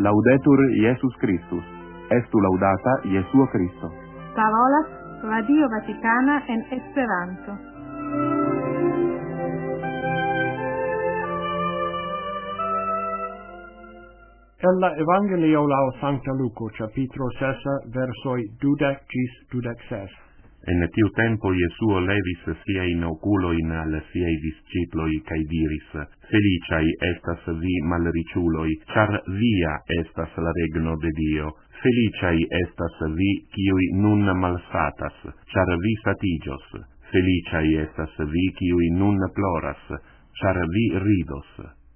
Laudetur Iesus Christus. Estu laudata Iesuo Christo. Parolas Radio Vaticana en Esperanto. El la Evangelio lau Sancta Luco, capitolo 6, versoi 12 gis 26. En tiu tempo Iesuo levis siain oculoin al siai disciploi cae diris: Feliciae estas vi malriciuloi, char via estas la regno de Dio. Feliciae estas vi kiui nun malsatas, char vi satigios. Feliciae estas vi kiui nun ploras, char vi ridos.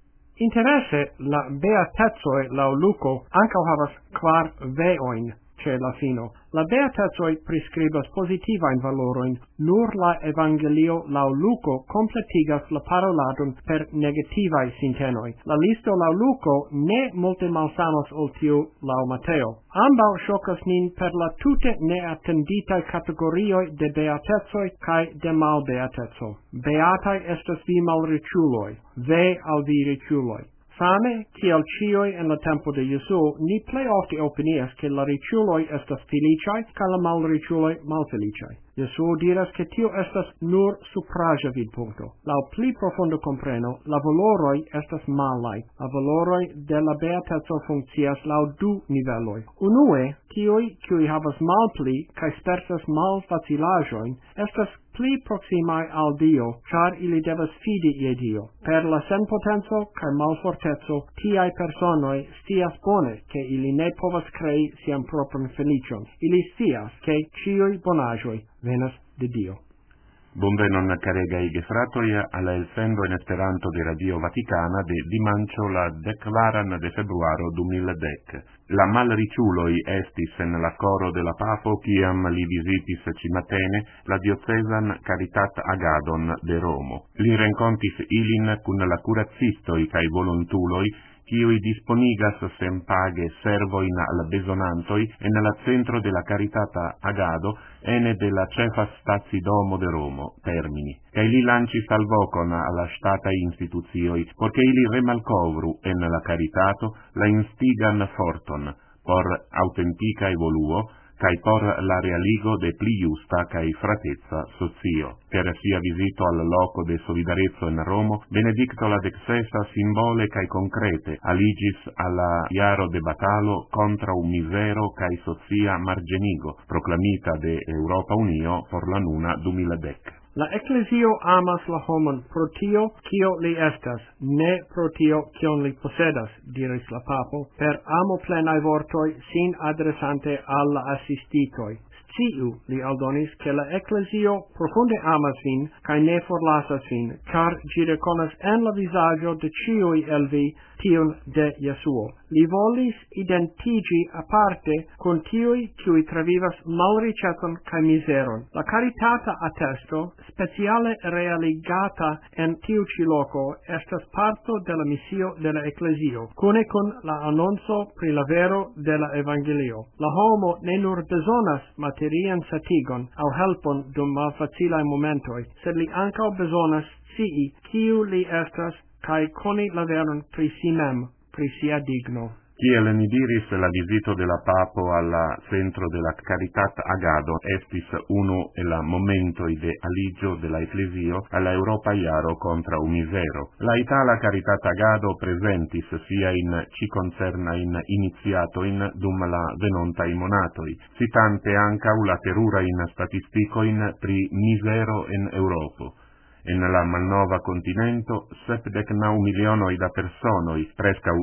Interesse la beatezoi lau Luco ancau havas quar veoin ce la fino. La beatezoi prescribas positivain valoroin, nur la Evangelio lau Luco completigas la paroladon per negativai sintenoi. La listo lau Luco ne multe malsanos ol tiu lau Matteo. Ambau shocas nin per la tute neattenditai categorioi de beatezoi cae de malbeatezo. Beatai estes vi malriciuloi, ve al vi riciuloi. Same, kiel cioi en la tempo de Jesu, ni plei ofte opinias che la riciuloi estas feliciae, ca la malriciuloi malfeliciae. Jesu diras che tio estas nur supraja vidpuncto. Lau pli profondo compreno, la valoroi estas malai. La valoroi de la beatezo funccias lau du nivelloi. Unue, tioi qui havas malpli, ca spertas malfacilajoin, estas pli proximae al Dio, char ili devas fidi ie Dio. Per la senpotenzo cae malfortezo, tiai personoi stias bone che ili ne povas crei siam proprum felicion. Ili stias che cioi bonajoi venas de Dio. Bonvenon caregai gefratoi alla el sendo in Esperanto de Radio Vaticana de dimancio la 14 de februaro 2010. La malriciuloi estis en la coro de la Pafo ciam li visitis cimatene la diocesan Caritat Agadon de Romo. Li rencontis ilin cun la curazzistoi cae volontuloi kiui disponigas sen page servoin al besonantoi en la centro de la Caritata Agado ene de la cefa stazidomo de Romo, Termini. Cae li lancis al vocon alla stata instituzioi, porche ili remalcovru en la caritato la instigan forton, por autentica evoluo, cae por la realigo de pli justa cae fratezza socio. Per sia visito al loco de solidarezzo in Romo, Benedicto la XVI simbole cae concrete aligis alla iaro de batalo contra un misero cae socia margenigo, proclamita de Europa Unio por la nuna 2010. La Ecclesio amas la homon pro tio cio li estas, ne pro tio cion li posedas, diris la papo, per amo plenae vortoi sin adressante alla assistitoi. Sciu, li aldonis, che la Ecclesio profunde amas vin, cae ne forlasas vin, char gi reconas en la visaggio de ciui el vi tion de Jesuo. Li volis identigi aparte con tiui cui travivas malriceton cae miseron. La caritata attesto, speciale realigata en tiu ci loco, estas parto de la missio de la Ecclesio, cune con la annonzo pri la vero de la Evangelio. La homo ne nur besonas materian satigon au helpon dum malfacilae momentoi, sed li ancao besonas scii kiu li estas cae coni la veron pri si mem, pri sia digno. Kiel ni diris, la visito de la Papo alla centro de la Caritat Agado estis uno e la momentoi de aligio de la Ecclesio alla Europa iaro contra un misero. La Itala Caritat Agado presentis sia in ci concerna in iniziato in dum la venontai monatoi, citante anca la terura in statistico in pri misero in Europa. En la malnova continento, 79 milionoi da personoi, prescau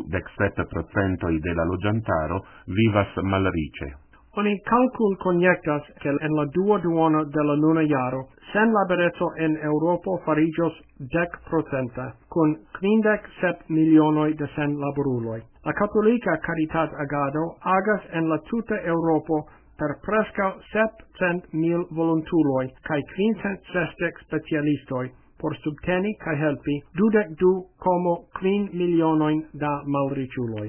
17% de la logiantaro, vivas malrice. Oni calcul conjectas che en la duoduono de la nuna jaro, sen laborezzo en Europo farigios 10%, con 57 milionoi de sen laboruloi. La Cattolica Caritat Agado agas en la tuta Europo per presca 700.000 volontuloi cae 560 specialistoi por subteni cae helpi 22,5 milionoin da malriciuloi.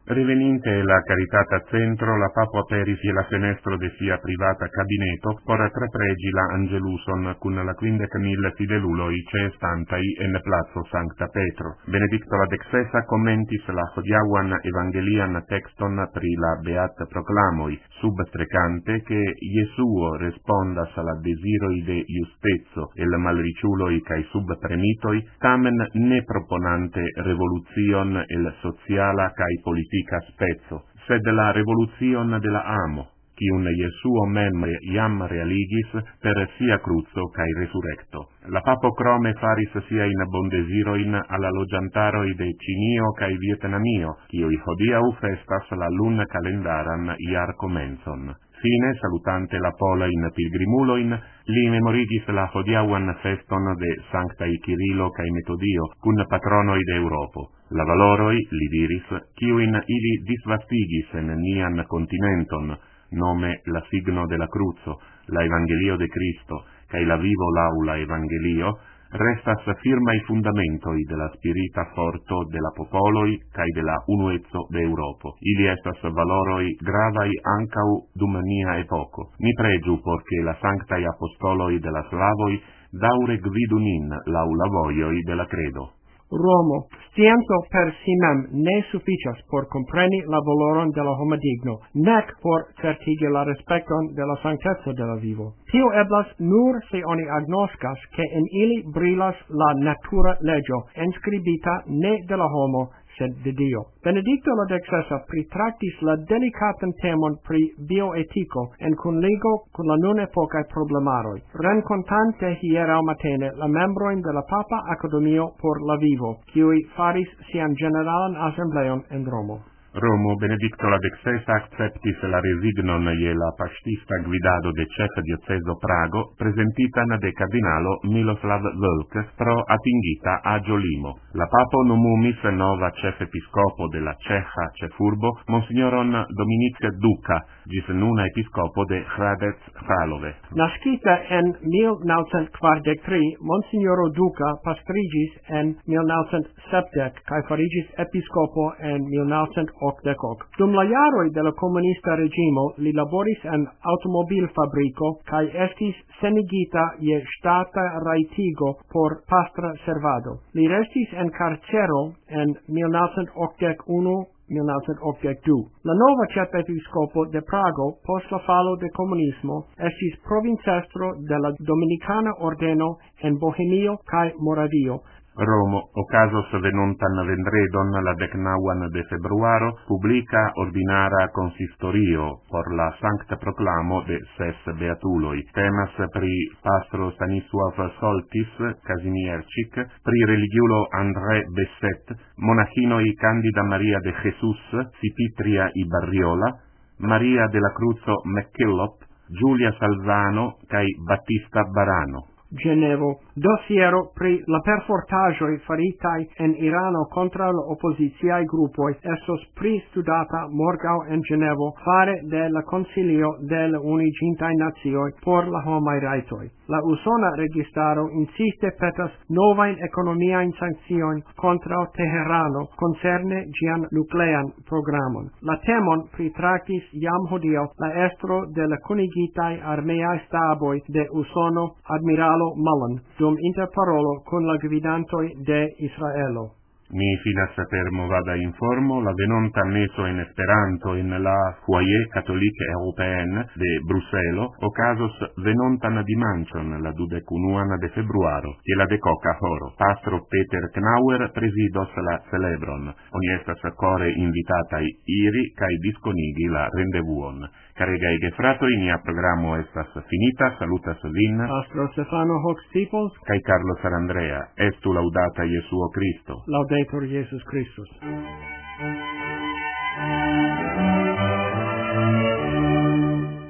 Reveninte la caritata centro, la papo aperis e la fenestro de sia privata cabineto, por trepregi la angeluson cun la 15.000 fideluloi cestantai en plazo Sancta Petro. Benedicto la XVI commentis la hodiauan evangelian texton pri la beat proclamoi, substrecante che Iesuo respondas la desiroi de justezzo el malriciuloi cae subpremitoi, tamen ne proponante revoluzion el sociala cae politica spezzo, sed la revoluzion de la amo, quium Iesuo mem iam realigis per sia cruzo cae resurrecto. La papo crome faris sia in bondesiroin alla logiantaroi de Cinio cae Vietnamio, quioi hodiau festas la lun calendaran iar comenzon. Fine, salutante la pola in pilgrimuloin, li memorigis la hodiauan feston de Sanctai Chirilo cae Metodio, cun patronoi de Europo. La valoroi, li diris, quiuin ili disvastigis en nian continenton, nome la signo de la cruzo, la Evangelio de Cristo, cae la vivo laula Evangelio, restas firmai fundamentoi de la spirita forto de la popoloi cae de la unuezzo de Europo. Ili estas valoroi gravai ancau dum nia epoco. Ni pregiu porche la sanctai apostoloi de la slavoi daure gvidu nin laula voioi de la credo. Romo, scienzo per si mem ne sufficias por compreni la valoron de la homo digno, nec por certigi la respecton de la sanctezza de la vivo. Tio eblas nur se oni agnoscas che in ili brilas la natura legio, inscribita ne de la homo, sed de Dio. Benedicto la XVI pritractis la delicatan temon pri bioetico en conligo con la nun epocae problemaroi, rencontante hierau matene la membroin de la Papa Academio por la Vivo, quiui faris sian generalan assembleon en Romo. Romo, Benedicto la XVI acceptis la resignon je la pastista guidado de chef dioceso Prago, presentitan de cardinalo Miloslav Vlk pro atingita agio limo. La papo nomumis nova chef episcopo de la Ceja cefurbo, Monsignoron Dominic Duca, gis nuna episcopo de Hradec Kralove. Nascita en 1943, Monsignoro Duca pastrigis en 1970, cae farigis episcopo en 1980. Dum la jaroi de la comunista regimo li laboris en automobilfabrico cae estis senigita je stata raitigo por pastra servado. Li restis en carcero en 1981-1982. La nova ĉefepiskopo de Prago, post la falo de comunismo, estis provincestro de la Dominicana Ordeno en Bohemio cae Moravio. Romo, ocasos venontan vendredon la 19 de februaro, publica ordinara consistorio por la sancta proclamo de ses beatuloi. Temas pri pastro Stanisław Soltis, Kazimierczyk, pri religiulo André Besset, monachinoi Candida Maria de Jesus, Cipitria y Barriola, Maria de la Cruzo McKillop, Giulia Salzano, cae Battista Barano. Genevo, dossiero pri la perfortagioi faritai en Irano contra la oppositiae gruppoi estos pristudata morgau en Genevo fare de la Concilio de la Unigintae Nazioi por la homai raitoi. La usona registaro insiste petas novain economiae sanctionin contra Teherano concerne gian nuclean programon. La temon pritractis iam hodio la estro de la cunigitae armeae staboi de Usono Admiralo Mullen, dum interparolo con la gvidantoi de Israelo. Mi fidas per movada informo la venonta meso en Esperanto in la Foyer Catholique Européenne de Bruxelles, ocasos venontan dimancion la 21 de februaro, che la decoca horo. Pastro Peter Knauer presidos la celebron. Oni estas core invitatai iri cae disconigi la rendevuon. Caregai gefratoi, nia programo estas finita, salutas vin. Pastro Stefano Hox Stipos, cae Carlo Sarandrea. Estu laudata Iesuo Cristo. Laudetur Jesus Christus.